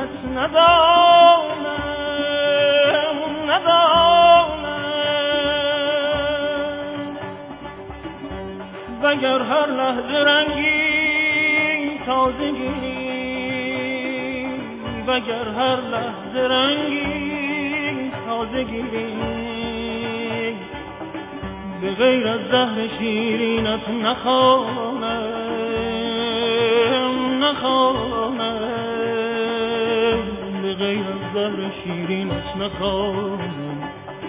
شیرینت ندانم وگر هر لحظه رنگی تازگی وگر هر لحظه رنگی تازگی به غیر از زهر شیرینت نخوانم به غیر از زهر شیرینت نخوانم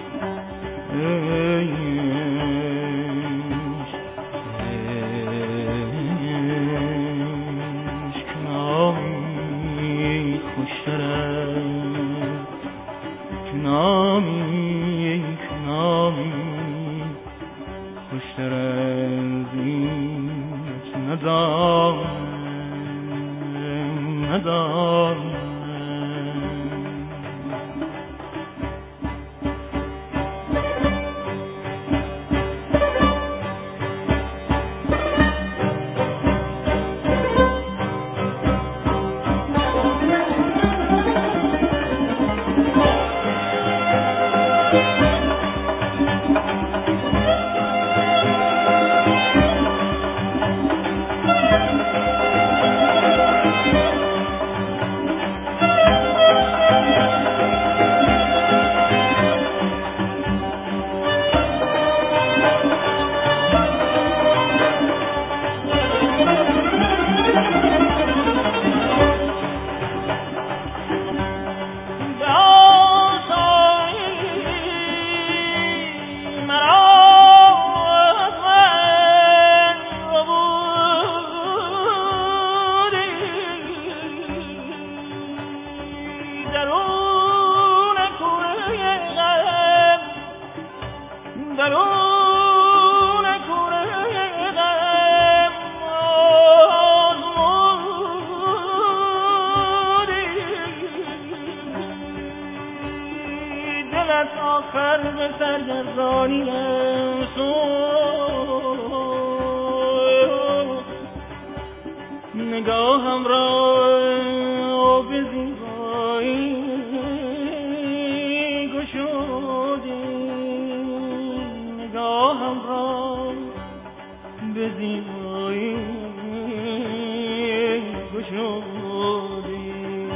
کنامی خوشتر از اینت ندانم آخر به سرگردانی نگاهم را به زیبایی گشودی نگاهم را به زیبایی گشودی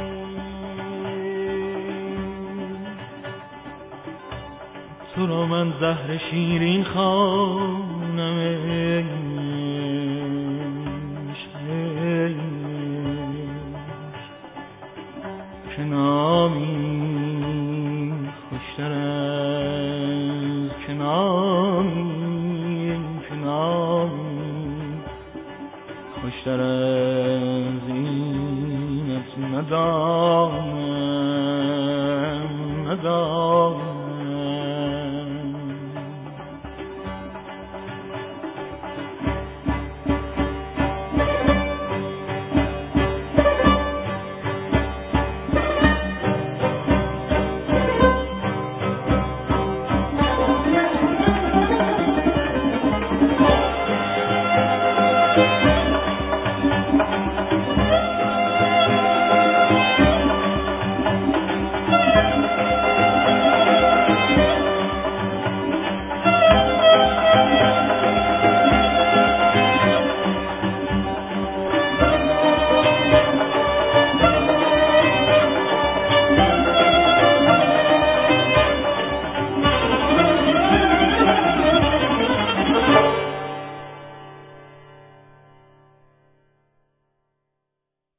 تو را من زهر شیرین خوانم که نامی خوشتر از که نامی خوشتر از اینت ندانم